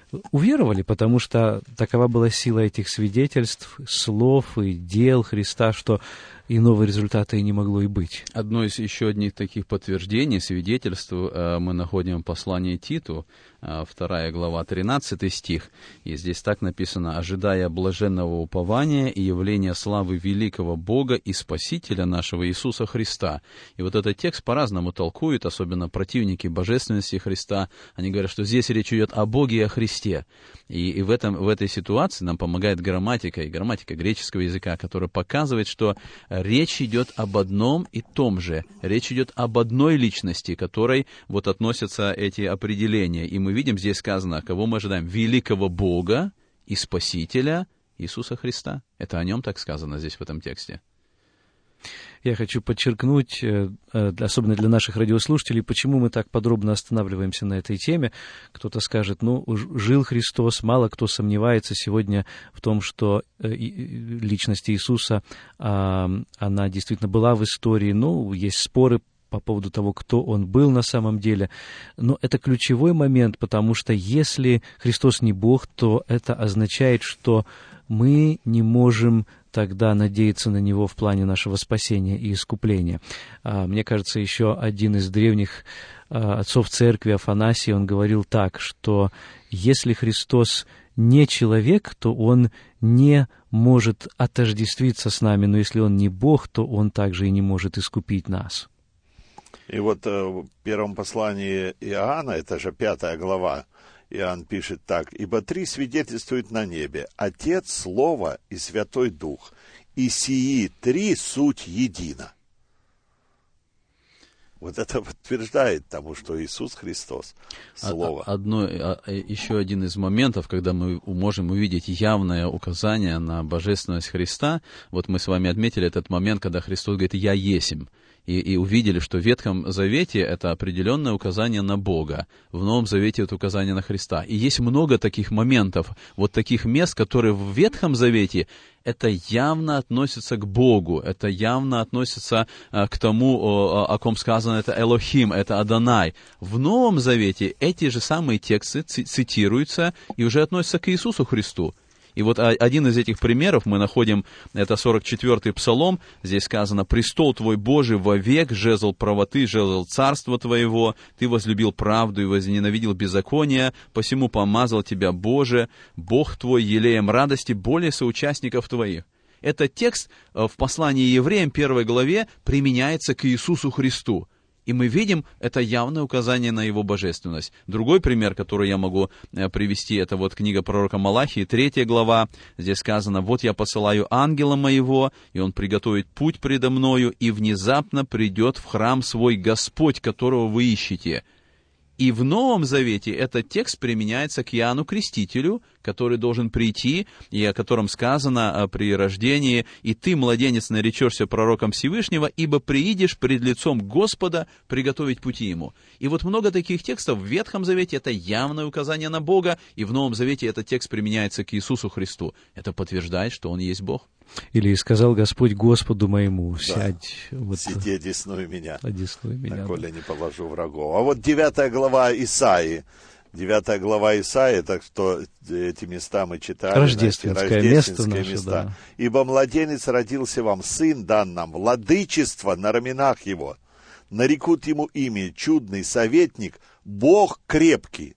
уверовали, потому что такова была сила этих свидетельств, слов и дел Христа, что иного результата и не могло и быть. Одно из еще одних таких подтверждений, свидетельств мы находим в послании Титу, 2 глава, 13 стих. И здесь так написано: «Ожидая блаженного упования и явления славы великого Бога и Спасителя нашего Иисуса Христа». И вот этот текст по-разному толкуют, особенно противники божественности Христа. Они говорят, что здесь речь идет о Боге и о Христе. И в этой ситуации нам помогает грамматика греческого языка, которая показывает, что речь идет об одном и том же. Речь идет об одной личности, к которой вот относятся эти определения. И мы видим, здесь сказано, кого мы ожидаем? Великого Бога и Спасителя Иисуса Христа. Это о нем так сказано здесь в этом тексте. Я хочу подчеркнуть, особенно для наших радиослушателей, почему мы так подробно останавливаемся на этой теме. Кто-то скажет, жил Христос, мало кто сомневается сегодня в том, что личность Иисуса, она действительно была в истории. Есть споры по поводу того, кто он был на самом деле. Но это ключевой момент, потому что если Христос не Бог, то это означает, что мы не можем тогда надеяться на Него в плане нашего спасения и искупления. Мне кажется, еще один из древних отцов церкви, Афанасий, он говорил так, что если Христос не человек, то Он не может отождествиться с нами, но если Он не Бог, то Он также и не может искупить нас. И вот в первом послании Иоанна, это же 5 глава, Иоанн пишет так: «Ибо 3 свидетельствуют на небе: Отец, Слово и Святой Дух, и сии 3 суть едино». Вот это подтверждает тому, что Иисус Христос — Слово. Еще один из моментов, когда мы можем увидеть явное указание на божественность Христа, вот мы с вами отметили этот момент, когда Христос говорит «Я есмь». И увидели, что в Ветхом Завете это определенное указание на Бога, в Новом Завете это указание на Христа. И есть много таких моментов, вот таких мест, которые в Ветхом Завете это явно относится к Богу, это явно относится к тому, о ком сказано, это Элохим, это Адонай. В Новом Завете эти же самые тексты цитируются и уже относятся к Иисусу Христу. И вот один из этих примеров мы находим, это 44-й Псалом, здесь сказано: «Престол Твой Божий вовек, жезл правоты, жезл царства Твоего, Ты возлюбил правду и возненавидел беззаконие, посему помазал Тебя, Боже, Бог Твой елеем радости более соучастников Твоих». Этот текст в послании Евреям 1 главе применяется к Иисусу Христу. И мы видим, это явное указание на Его божественность. Другой пример, который я могу привести, это вот книга пророка Малахии, 3 глава. Здесь сказано: «Вот я посылаю ангела моего, и он приготовит путь предо мною, и внезапно придет в храм свой Господь, которого вы ищете». И в Новом Завете этот текст применяется к Иоанну Крестителю, который должен прийти, и о котором сказано при рождении: «И ты, младенец, наречешься пророком Всевышнего, ибо приидешь пред лицом Господа приготовить пути Ему». И вот много таких текстов в Ветхом Завете — это явное указание на Бога, и в Новом Завете этот текст применяется к Иисусу Христу. Это подтверждает, что Он есть Бог. Или сказал Господь Господу моему: «Сядь, сиди, одесную меня, на коли не положу врагов». А вот 9 глава Исаии, 9 глава Исаии, так что эти места мы читали. Рождественское место наше, места. Да. «Ибо младенец родился вам, сын дан нам, владычество на раменах его. Нарекут ему имя чудный советник, Бог крепкий».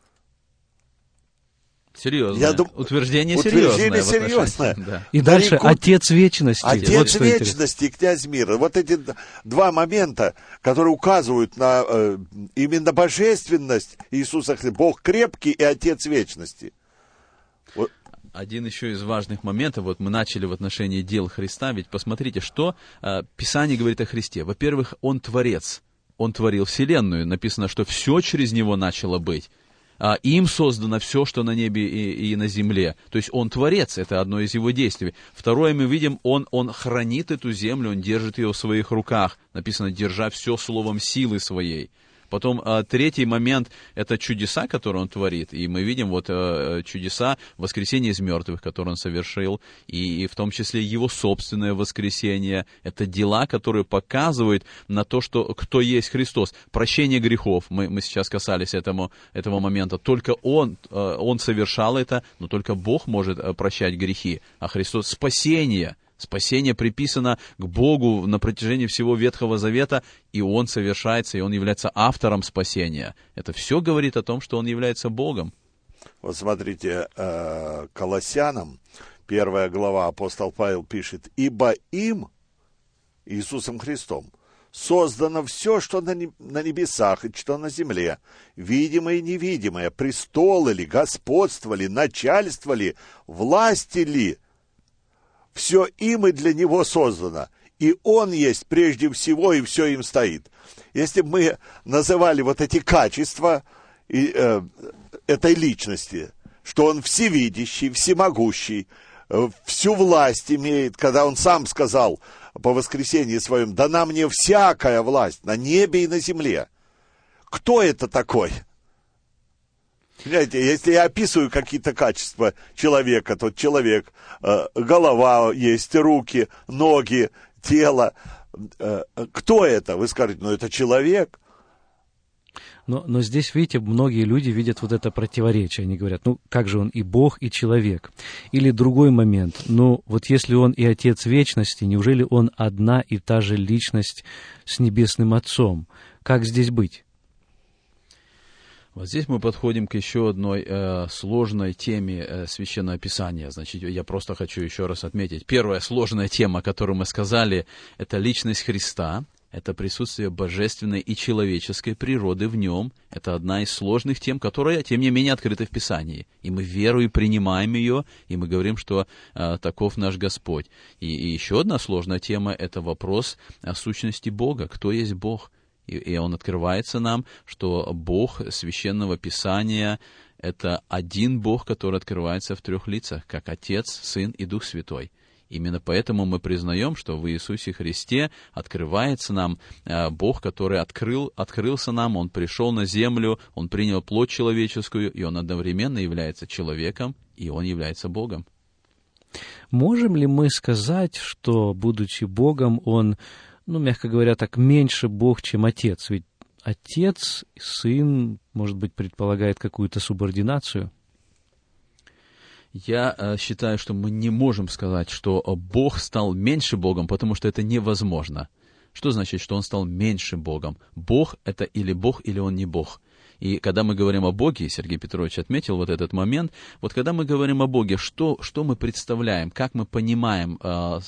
Серьезное. Утверждение серьезное. Да. И дальше Отец Вечности. Отец Вечности и Князь Мира. Вот эти 2 момента, которые указывают на именно божественность Иисуса Христа. Бог крепкий и Отец Вечности. Вот. Один еще из важных моментов, вот мы начали в отношении дел Христа, ведь посмотрите, что Писание говорит о Христе. Во-первых, Он Творец, Он творил Вселенную. Написано, что все через Него начало быть. Им создано все, что на небе и на земле. То есть Он Творец, это одно из Его действий. Второе, мы видим, Он хранит эту землю, Он держит ее в своих руках. Написано: держа все словом силы своей. Потом третий момент – это чудеса, которые он творит. И мы видим вот чудеса воскресения из мертвых, которые он совершил, и в том числе его собственное воскресение. Это дела, которые показывают на то, что кто есть Христос. Прощение грехов. Мы сейчас касались этого момента. Только он совершал это, но только Бог может прощать грехи. А Христос – спасение. Спасение приписано к Богу на протяжении всего Ветхого Завета, и Он совершается, и Он является автором спасения. Это все говорит о том, что Он является Богом. Вот смотрите, Колоссянам, 1 глава, апостол Павел пишет: «Ибо им, Иисусом Христом, создано все, что на небесах и что на земле, видимое и невидимое, престолы ли, господство ли, начальство ли, власти ли, все им и для него создано, и он есть прежде всего, и все им стоит». Если бы мы называли вот эти качества этой личности, что он всевидящий, всемогущий, всю власть имеет, когда он сам сказал по воскресении своем: «Дана мне всякая власть на небе и на земле». Кто это такой? Понимаете, если я описываю какие-то качества человека, то человек, голова есть, руки, ноги, тело. Кто это? Вы скажете: ну это человек. Но здесь, видите, многие люди видят вот это противоречие. Они говорят: ну как же он и Бог, и человек? Или другой момент: ну вот если он и Отец Вечности, неужели он одна и та же личность с Небесным Отцом? Как здесь быть? Вот здесь мы подходим к еще одной сложной теме Священного Писания. Значит, я просто хочу еще раз отметить. Первая сложная тема, которую мы сказали, это личность Христа, это присутствие божественной и человеческой природы в нем. Это одна из сложных тем, которая, тем не менее, открыта в Писании. И мы верою принимаем ее, и мы говорим, что таков наш Господь. И еще одна сложная тема – это вопрос о сущности Бога. Кто есть Бог? И он открывается нам, что Бог Священного Писания – это один Бог, который открывается в трех лицах, как Отец, Сын и Дух Святой. Именно поэтому мы признаем, что в Иисусе Христе открывается нам Бог, который открылся нам, Он пришел на землю, Он принял плоть человеческую, и Он одновременно является человеком, и Он является Богом. Можем ли мы сказать, что, будучи Богом, Он, мягко говоря, так меньше Бог, чем Отец? Ведь Отец, Сын, может быть, предполагает какую-то субординацию? Я считаю, что мы не можем сказать, что Бог стал меньше Богом, потому что это невозможно. Что значит, что Он стал меньше Богом? Бог — это или Бог, или Он не Бог. И когда мы говорим о Боге, Сергей Петрович отметил вот этот момент, вот когда мы говорим о Боге, что мы представляем, как мы понимаем,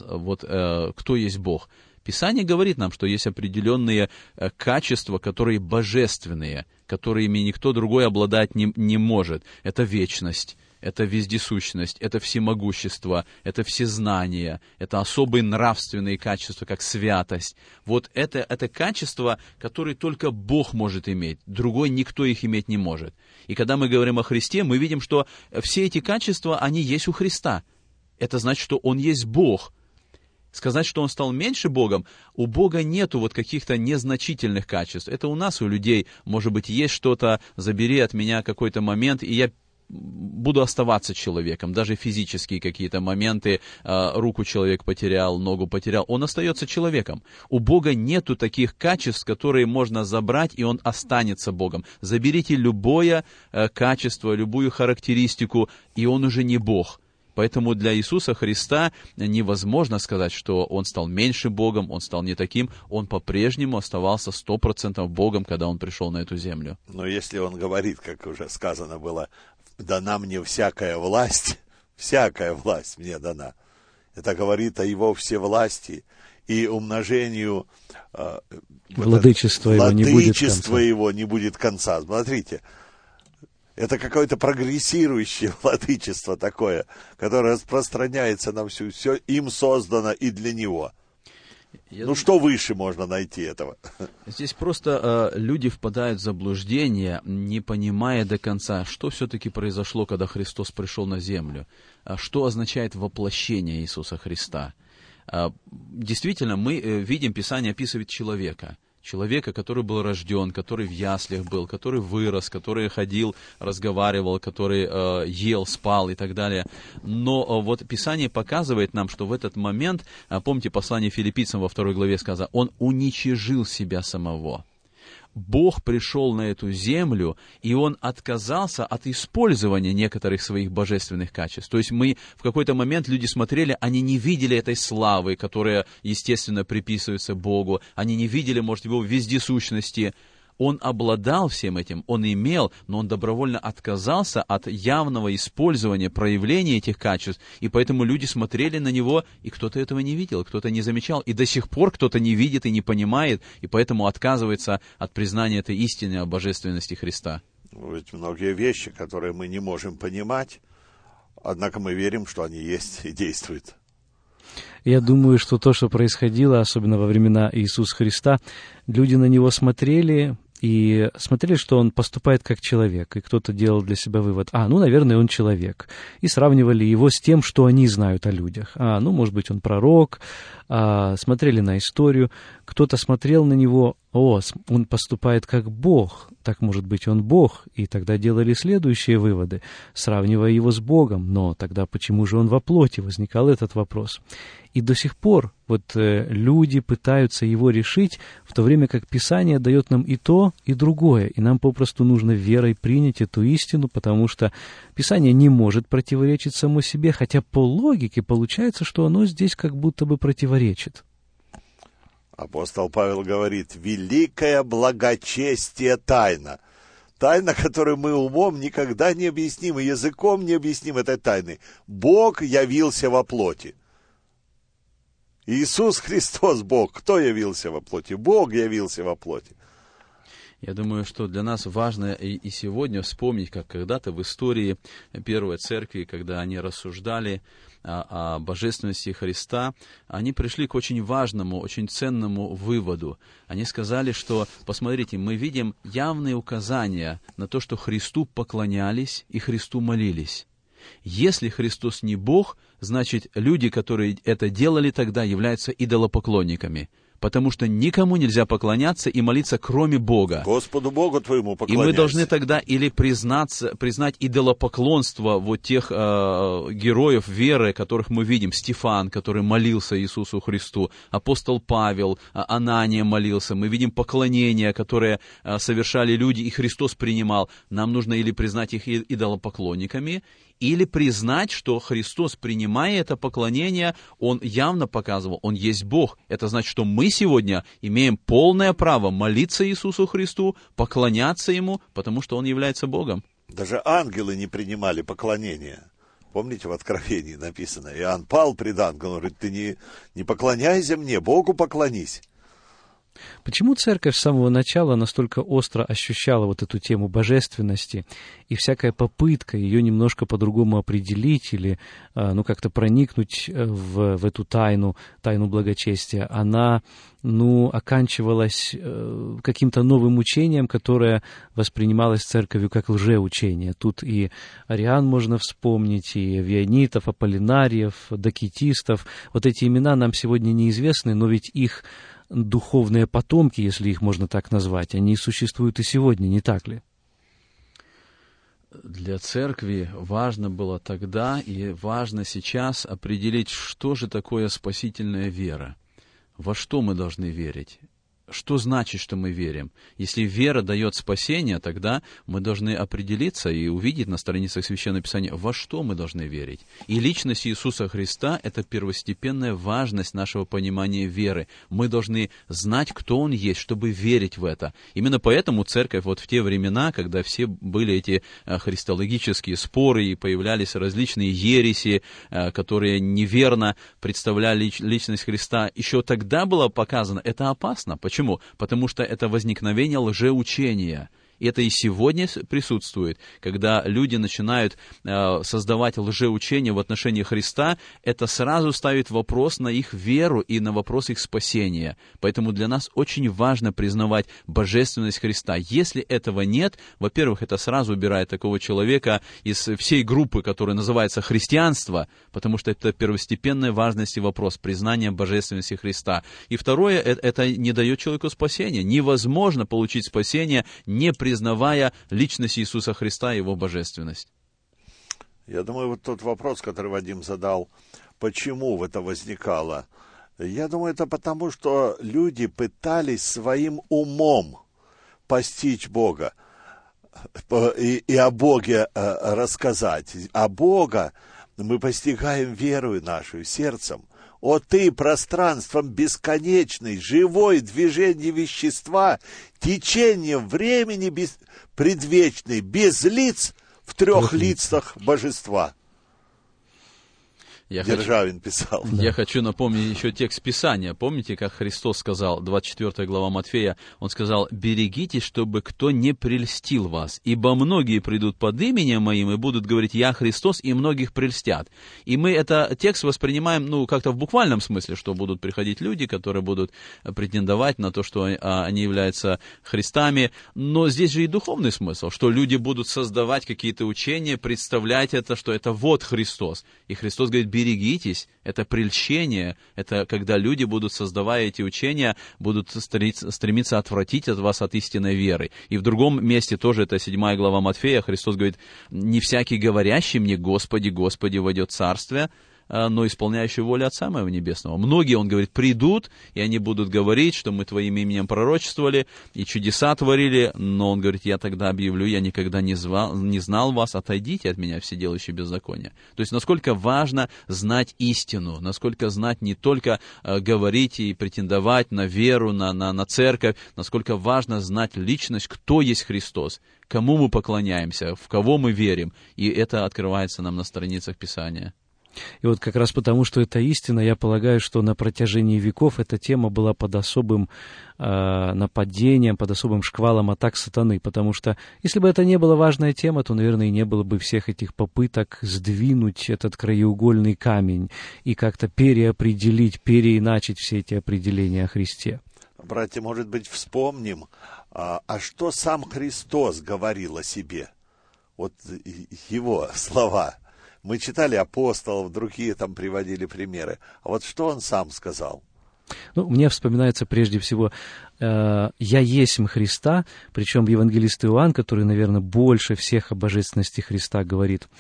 кто есть Бог? Писание говорит нам, что есть определенные качества, которые божественные, которыми никто другой обладать не может. Это вечность, это вездесущность, это всемогущество, это всезнание, это особые нравственные качества, как святость. Вот это качества, которые только Бог может иметь, другой никто их иметь не может. И когда мы говорим о Христе, мы видим, что все эти качества, они есть у Христа. Это значит, что Он есть Бог. Сказать, что Он стал меньше Богом, у Бога нету вот каких-то незначительных качеств. Это у нас, у людей, может быть, есть что-то: забери от меня какой-то момент, и я буду оставаться человеком. Даже физические какие-то моменты, руку человек потерял, ногу потерял, он остается человеком. У Бога нету таких качеств, которые можно забрать, и Он останется Богом. Заберите любое качество, любую характеристику, и Он уже не Бог. Поэтому для Иисуса Христа невозможно сказать, что Он стал меньше Богом, Он стал не таким. Он по-прежнему оставался 100% Богом, когда Он пришел на эту землю. Но если Он говорит, как уже сказано было: «Дана мне всякая власть мне дана», это говорит о Его всевластии и умножению владычества Его не будет конца. Смотрите, это какое-то прогрессирующее владычество такое, которое распространяется на всю, все им создано и для Него. Что выше можно найти этого? Здесь просто люди впадают в заблуждение, не понимая до конца, что все-таки произошло, когда Христос пришел на землю. Что означает воплощение Иисуса Христа? Действительно, мы видим, Писание описывает человека. человека, который был рожден, который в яслях был, который вырос, который ходил, разговаривал, который ел, спал и так далее. Но вот Писание показывает нам, что в этот момент, помните, послание Филиппийцам во 2 главе сказано, он уничижил себя самого. Бог пришел на эту землю, и Он отказался от использования некоторых своих божественных качеств. То есть мы в какой-то момент, люди смотрели, они не видели этой славы, которая, естественно, приписывается Богу, они не видели, может, Его вездесущности. Он обладал всем этим, он имел, но он добровольно отказался от явного использования, проявления этих качеств, и поэтому люди смотрели на него, и кто-то этого не видел, кто-то не замечал, и до сих пор кто-то не видит и не понимает, и поэтому отказывается от признания этой истины о божественности Христа. Ведь многие вещи, которые мы не можем понимать, однако мы верим, что они есть и действуют. Я думаю, что то, что происходило, особенно во времена Иисуса Христа, люди на Него смотрели, что Он поступает как человек, и кто-то делал для себя вывод, наверное, Он человек, и сравнивали Его с тем, что они знают о людях. Может быть, Он пророк, смотрели на историю, кто-то смотрел на Него, Он поступает как Бог, так, может быть, Он Бог, и тогда делали следующие выводы, сравнивая Его с Богом, но тогда почему же Он во плоти? Возникал этот вопрос. И до сих пор люди пытаются его решить, в то время как Писание дает нам и то, и другое. И нам попросту нужно верой принять эту истину, потому что Писание не может противоречить само себе, хотя по логике получается, что оно здесь как будто бы противоречит. Апостол Павел говорит, великое благочестие тайна. Тайна, которую мы умом никогда не объясним, и языком не объясним этой тайны. Бог явился во плоти. Иисус Христос Бог. Кто явился во плоти? Бог явился во плоти. Я думаю, что для нас важно и сегодня вспомнить, как когда-то в истории Первой Церкви, когда они рассуждали о божественности Христа, они пришли к очень важному, очень ценному выводу. Они сказали, что, посмотрите, мы видим явные указания на то, что Христу поклонялись и Христу молились. Если Христос не Бог, значит, люди, которые это делали тогда, являются идолопоклонниками. Потому что никому нельзя поклоняться и молиться, кроме Бога. Господу Богу твоему поклоняйся. И мы должны тогда или признать идолопоклонство вот тех героев веры, которых мы видим. Стефан, который молился Иисусу Христу, апостол Павел, Анания молился. Мы видим поклонения, которые совершали люди, и Христос принимал. Нам нужно или признать их идолопоклонниками, или признать, что Христос, принимая это поклонение, Он явно показывал, Он есть Бог. Это значит, что мы сегодня имеем полное право молиться Иисусу Христу, поклоняться Ему, потому что Он является Богом. Даже ангелы не принимали поклонения. Помните, в Откровении написано, Иоанн пал пред ангелом, говорит, ты не поклоняйся мне, Богу поклонись. Почему церковь с самого начала настолько остро ощущала вот эту тему божественности, и всякая попытка ее немножко по-другому определить или как-то проникнуть в эту тайну благочестия, она оканчивалась каким-то новым учением, которое воспринималось церковью как лжеучение. Тут и ариан можно вспомнить, и вионитов, аполлинариев, докетистов. Вот эти имена нам сегодня неизвестны, но ведь их духовные потомки, если их можно так назвать, они существуют и сегодня, не так ли? Для церкви важно было тогда и важно сейчас определить, что же такое спасительная вера, во что мы должны верить. Что значит, что мы верим? Если вера дает спасение, тогда мы должны определиться и увидеть на страницах Священного Писания, во что мы должны верить. И личность Иисуса Христа – это первостепенная важность нашего понимания веры. Мы должны знать, кто Он есть, чтобы верить в это. Именно поэтому церковь вот в те времена, когда все были эти христологические споры и появлялись различные ереси, которые неверно представляли личность Христа, еще тогда было показано, это опасно. Почему? Потому что это возникновение лжеучения. И это и сегодня присутствует. Когда люди начинают создавать лжеучения в отношении Христа, это сразу ставит вопрос на их веру и на вопрос их спасения. Поэтому для нас очень важно признавать божественность Христа. Если этого нет, во-первых, это сразу убирает такого человека из всей группы, которая называется христианство, потому что это первостепенной важности вопрос признания божественности Христа. И второе, это не дает человеку спасения. Невозможно получить спасение, не признавая личность Иисуса Христа и Его божественность. Я думаю, вот тот вопрос, который Вадим задал, почему это возникало, я думаю, это потому, что люди пытались своим умом постичь Бога и о Боге рассказать. А Бога мы постигаем верою нашу, сердцем. О ты, пространством бесконечной, живой, движение вещества, течением времени предвечной, без лиц, в трех лицах божества. Державин писал. Я хочу напомнить еще текст Писания. Помните, как Христос сказал, 24 глава Матфея, Он сказал: «Берегитесь, чтобы кто не прельстил вас, ибо многие придут под именем Моим и будут говорить: Я Христос, и многих прельстят». И мы этот текст воспринимаем, как-то в буквальном смысле, что будут приходить люди, которые будут претендовать на то, что они являются Христами. Но здесь же и духовный смысл, что люди будут создавать какие-то учения, представлять это, что это вот Христос. И Христос говорит: берегитесь, это прельщение, это когда люди будут, создавая эти учения, будут стремиться отвратить от вас от истинной веры. И в другом месте тоже, это 7 глава Матфея, Христос говорит: «Не всякий, говорящий мне: Господи, Господи, войдет в царствие, но исполняющий волю Отца Моего Небесного». Многие, Он говорит, придут, и они будут говорить, что мы Твоим именем пророчествовали и чудеса творили, но Он говорит: я тогда объявлю: я никогда не знал вас, отойдите от меня, все делающие беззаконие. То есть, насколько важно знать истину, насколько знать не только говорить и претендовать на веру, на церковь, насколько важно знать личность, кто есть Христос, кому мы поклоняемся, в кого мы верим, и это открывается нам на страницах Писания. И вот как раз потому, что это истина, я полагаю, что на протяжении веков эта тема была под особым нападением, под особым шквалом атак сатаны, потому что если бы это не была важная тема, то, наверное, и не было бы всех этих попыток сдвинуть этот краеугольный камень и как-то переопределить, переиначить все эти определения о Христе. Братья, может быть, вспомним, что сам Христос говорил о себе? Вот Его слова. Мы читали апостолов, другие там приводили примеры. А вот что Он сам сказал? Мне вспоминается прежде всего «Я есмь Христа», причем евангелист Иоанн, который, наверное, больше всех о божественности Христа говорит.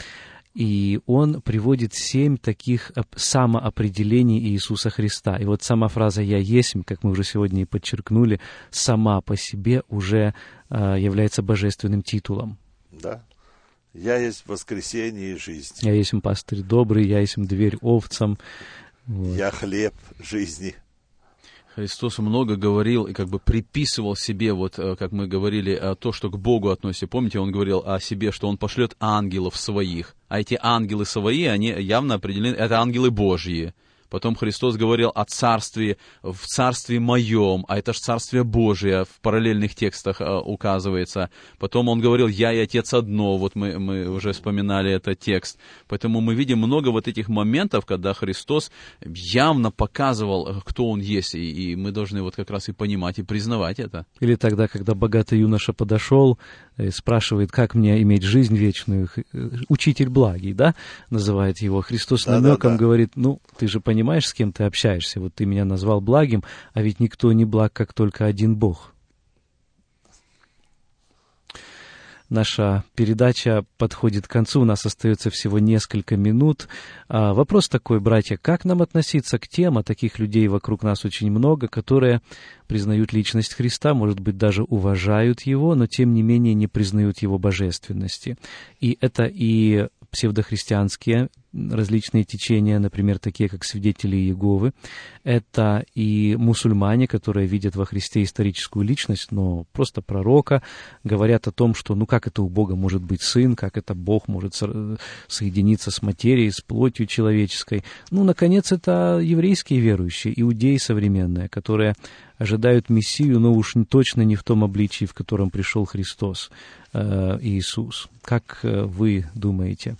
И он приводит 7 таких самоопределений Иисуса Христа. И вот сама фраза «Я есмь», как мы уже сегодня и подчеркнули, сама по себе уже является божественным титулом. Да. «Я есть воскресение и жизнь». «Я есть пастырь добрый, я есть дверь овцам». Вот. «Я хлеб жизни». Христос много говорил и как бы приписывал себе, вот как мы говорили, то, что к Богу относится. Помните, Он говорил о себе, что Он пошлет ангелов своих. А эти ангелы свои, они явно определены, это ангелы Божьи. Потом Христос говорил о царстве, в царстве моем, а это же царствие Божие, в параллельных текстах указывается. Потом Он говорил: «Я и Отец одно», вот мы уже вспоминали этот текст. Поэтому мы видим много вот этих моментов, когда Христос явно показывал, кто Он есть, и мы должны вот как раз и понимать, и признавать это. Или тогда, когда богатый юноша подошел, спрашивает: как мне иметь жизнь вечную? Учитель благий, да, называет его. Христос намеком говорит: ты же понимаешь, с кем ты общаешься? Вот ты меня назвал благим, а ведь никто не благ, как только один Бог. Наша передача подходит к концу, у нас остается всего несколько минут. Вопрос такой, братья: как нам относиться к тем, а таких людей вокруг нас очень много, которые признают личность Христа, может быть, даже уважают Его, но тем не менее не признают Его божественности. И это и псевдохристианские различные течения, например, такие как свидетели Иеговы. Это и мусульмане, которые видят во Христе историческую личность, но просто пророка, говорят о том, что как это у Бога может быть сын, как это Бог может соединиться с материей, с плотью человеческой. Наконец, это еврейские верующие, иудеи современные, которые ожидают Мессию, но уж точно не в том обличии, в котором пришел Христос, Иисус. Как вы думаете?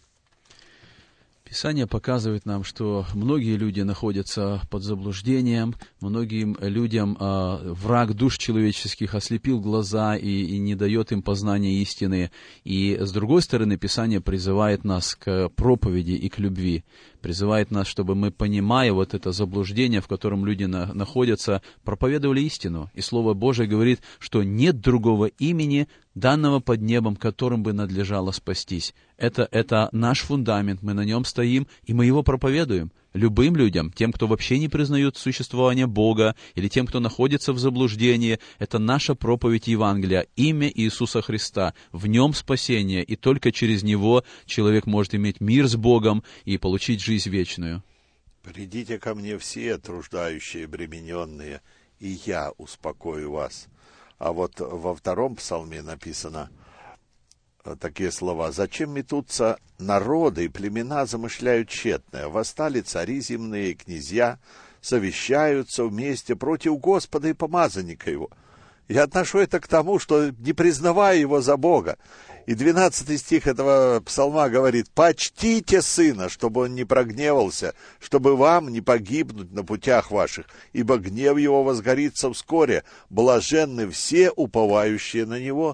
Писание показывает нам, что многие люди находятся под заблуждением, многим людям враг душ человеческих ослепил глаза и не дает им познания истины. И, с другой стороны, Писание призывает нас к проповеди и к любви. Призывает нас, чтобы мы, понимая вот это заблуждение, в котором люди находятся, проповедовали истину. И Слово Божие говорит, что нет другого имени, данного под небом, которым бы надлежало спастись. Это наш фундамент, мы на нем стоим, и мы его проповедуем. Любым людям, тем, кто вообще не признает существование Бога, или тем, кто находится в заблуждении, это наша проповедь Евангелия, имя Иисуса Христа. В нем спасение, и только через него человек может иметь мир с Богом и получить жизнь вечную. «Придите ко мне все, труждающие, обремененные, и я успокою вас». А вот во втором псалме написано такие слова: «Зачем метутся народы и племена замышляют тщетное? Восстали цари земные, князья, совещаются вместе против Господа и помазанника его». Я отношу это к тому, что не признавая его за Бога. И 12 стих этого псалма говорит: «Почтите сына, чтобы он не прогневался, чтобы вам не погибнуть на путях ваших, ибо гнев его возгорится вскоре, блаженны все, уповающие на него».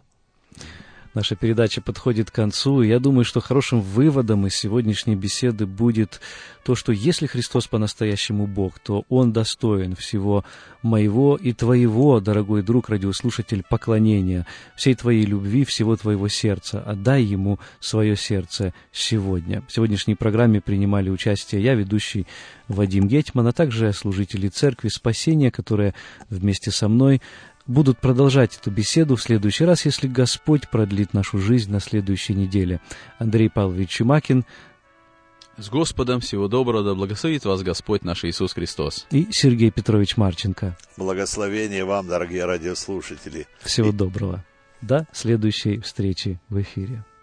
Наша передача подходит к концу, и я думаю, что хорошим выводом из сегодняшней беседы будет то, что если Христос по-настоящему Бог, то Он достоин всего моего и твоего, дорогой друг, радиослушатель, поклонения, всей твоей любви, всего твоего сердца. Отдай Ему свое сердце сегодня. В сегодняшней программе принимали участие я, ведущий Вадим Гетьман, а также служители Церкви Спасения, которые вместе со мной будут продолжать эту беседу в следующий раз, если Господь продлит нашу жизнь на следующей неделе. Андрей Павлович Чумакин. С Господом, всего доброго, да благословит вас Господь наш Иисус Христос. И Сергей Петрович Марченко. Благословения вам, дорогие радиослушатели. Всего доброго. До следующей встречи в эфире.